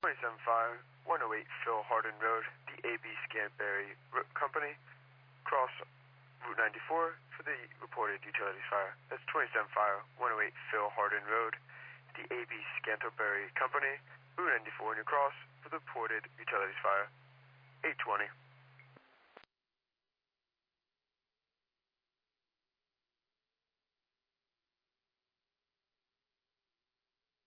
27 Fire, 108 Phil Hardin Road, the AB Scanberry Company, cross Route 94 for the reported utilities fire. That's 27 Fire, 108 Phil Hardin Road, the AB Scanterbury Company, Route 94 in your cross for the reported utilities fire. 820.